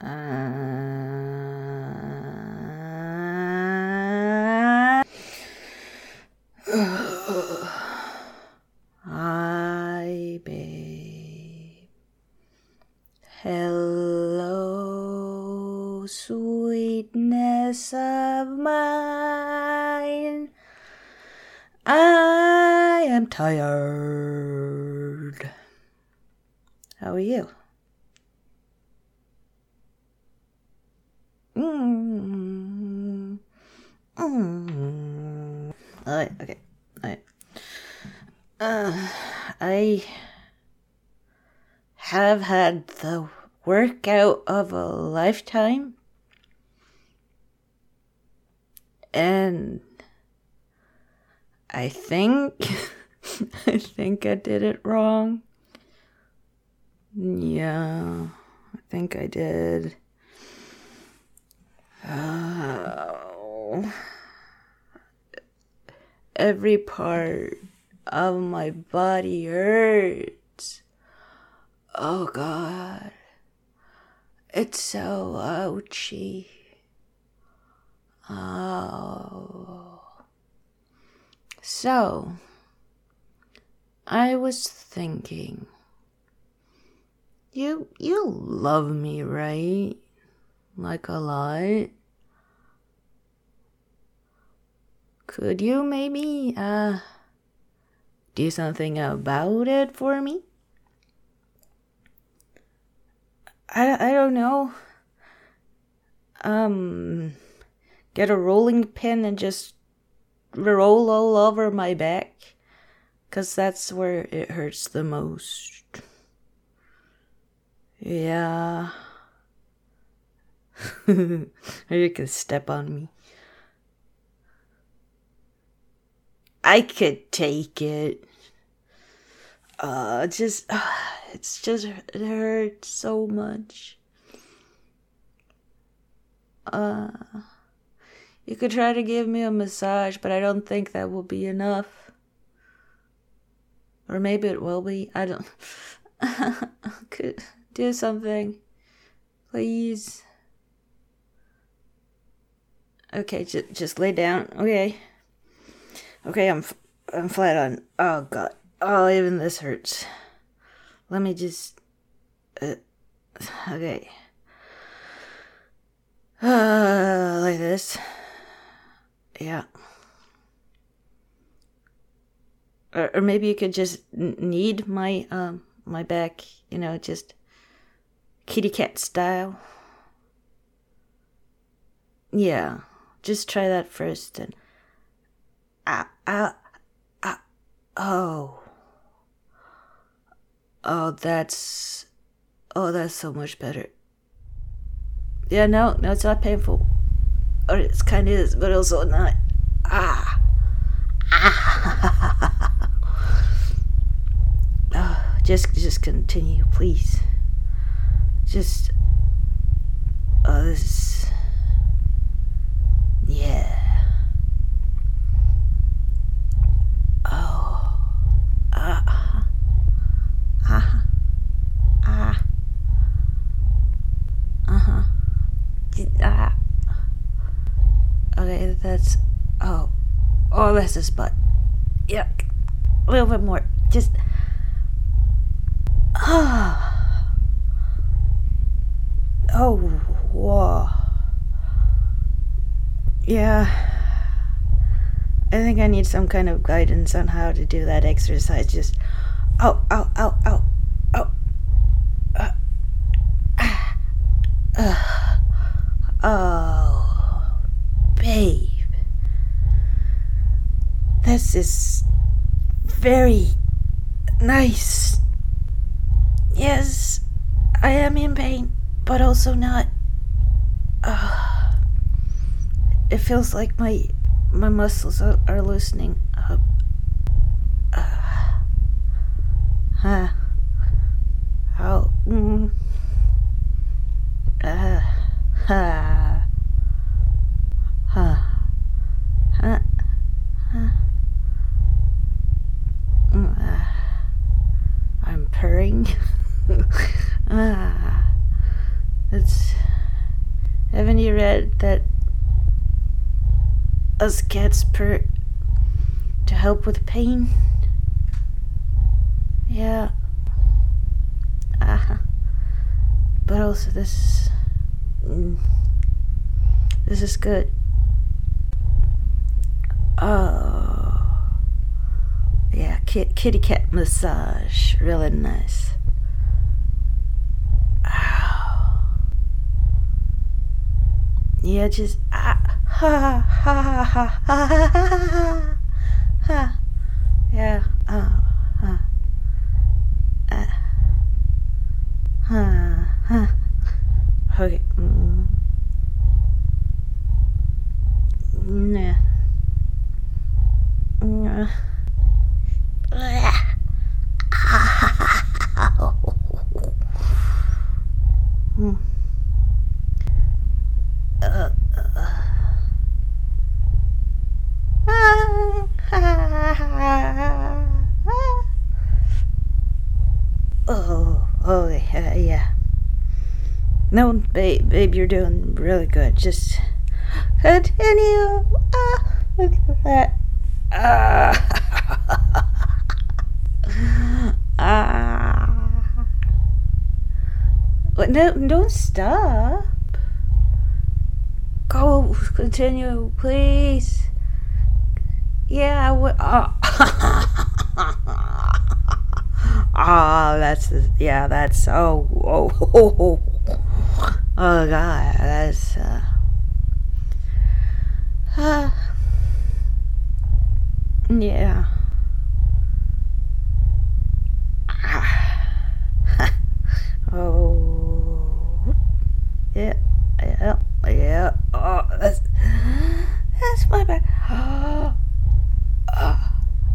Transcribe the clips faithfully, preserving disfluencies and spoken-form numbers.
Hi, babe. Hello, sweetness of mine. I am tired. How are you? Mm. Mm. Alright, okay. Alright. Uh, I have had the workout of a lifetime. And I think, I think I did it wrong. Yeah, I think I did. Oh. Every part of my body hurts. Oh God. It's so ouchy. Oh. So, I was thinking, you, you love me, right? Like a lot. Could you maybe, uh, do something about it for me? I, I don't know. Um, get a rolling pin and just roll all over my back. 'Cause that's where it hurts the most. Yeah. Or you can step on me. I could take it. Uh, just, uh, it's just, it hurts so much. Uh, you could try to give me a massage, but I don't think that will be enough. Or maybe it will be. I don't. Could do something, please. Okay, just just lay down. Okay. Okay, I'm I'm flat on. Oh God. Oh, even this hurts. Let me just. Uh, okay. Uh, like this. Yeah. Or, or maybe you could just knead my um my back. You know, just kitty cat style. Yeah. Just try that first and. Ah ah ah. Oh. Oh, that's. Oh, that's so much better. Yeah, no, no, it's not painful. Or it kind of is, but also not. Ah. Ah. Oh, just, just continue, please. Just. Oh, this. Yeah. Oh. Ah. Ah. Ah. Uh-huh. Ah. Okay, that's... Oh. Oh, that's his butt. Yeah. A little bit more. Just... Ah. Oh. Whoa. Yeah. I think I need some kind of guidance on how to do that exercise. Just... Oh, oh, oh, oh. Oh. Uh. Ah. Uh. Oh, babe, this is very nice. Yes, I am in pain, but also not. Uh, it feels like my my muscles are, are loosening up. Uh, huh. How? Mm, uh. Ha. Ha. Ha. Ha. I'm purring. Ah. It's Haven't you read that us cats purr to help with pain? Yeah. Uh-huh. But also this is... Mm, this is good. Oh. Yeah, kit, kitty cat massage. Really nice. Ow. Yeah, just... Ah, ha, ha, ha, ha, ha, ha, ha, ha. Yeah, oh, huh. Uh, huh, huh. Okay. Mm. Nah. Nah. Hmm. Uh, uh. Oh, oh, yeah, yeah. No, babe, babe, you're doing really good. Just continue. Ah, look at that. Ah. Ah. No, don't stop. Go, continue, please. Yeah, I would. Oh. Ah, that's the, yeah, that's oh, oh, oh, oh, oh, God, that's uh, uh yeah. Oh, yeah, yeah, yeah. Oh, that's that's my bad. Oh, oh.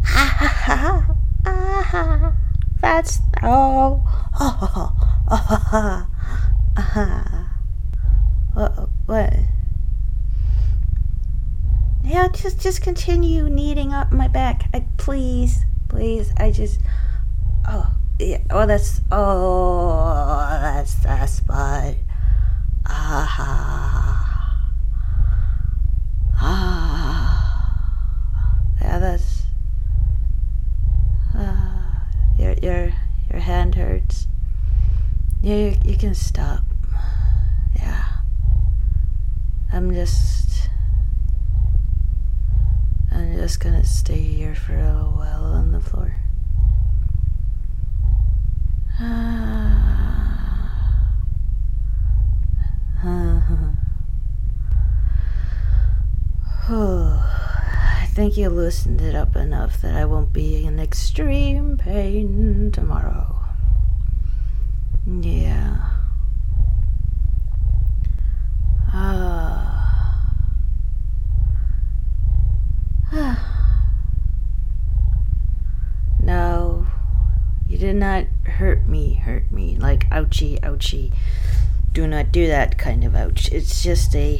That's oh, oh, oh, oh, oh, what? Yeah, just just continue kneading up my back. I please, please. I just oh yeah. Oh, that's oh that's the spot. Ah, ah. Yeah, that's. Uh, Your your your hand hurts. Yeah, you, you can stop. Yeah. I'm just I'm just gonna stay here for a little while on the floor. I think you loosened it up enough that I won't be in extreme pain tomorrow. Yeah. Ah. No, you did not hurt me, hurt me. Like, ouchie, ouchie. Do not do that kind of ouch. It's just a...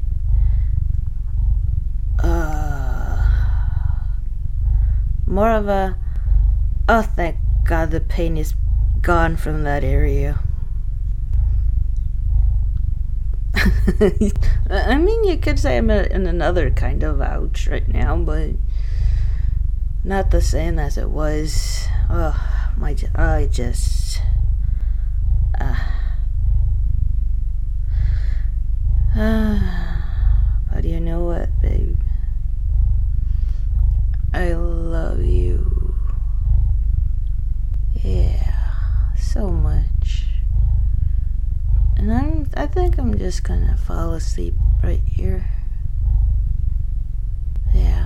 Uh, more of a, oh, thank God the pain is gone from that area. I mean, you could say I'm in another kind of ouch right now, but not the same as it was. Oh, my, I just, uh, uh, but you know what, babe? I love you. Yeah, so much. And I'm, I think I'm just gonna fall asleep right here. Yeah.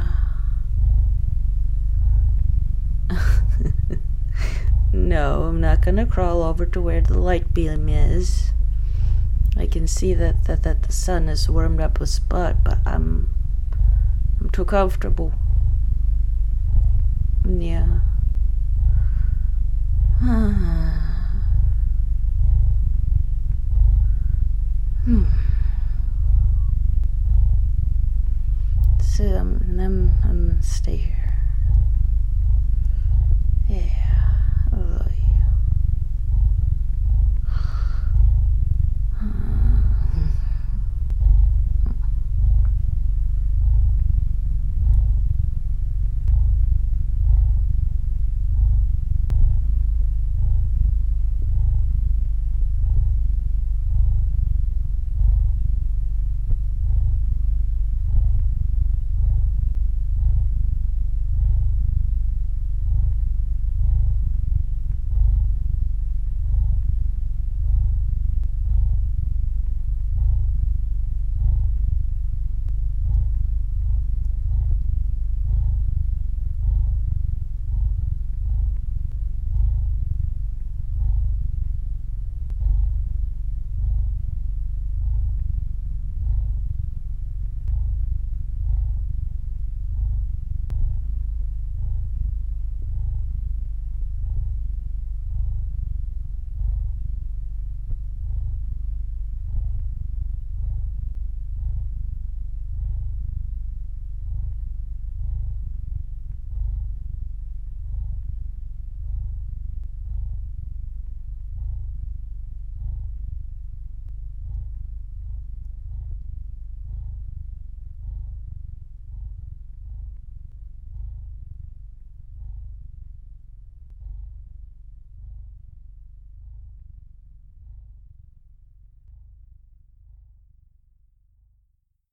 No, I'm not gonna crawl over to where the light beam is. I can see that, that, that the sun has warmed up a spot, but I'm, I'm too comfortable. Yeah. Hmm. So I'm, I'm, I'm gonna stay here.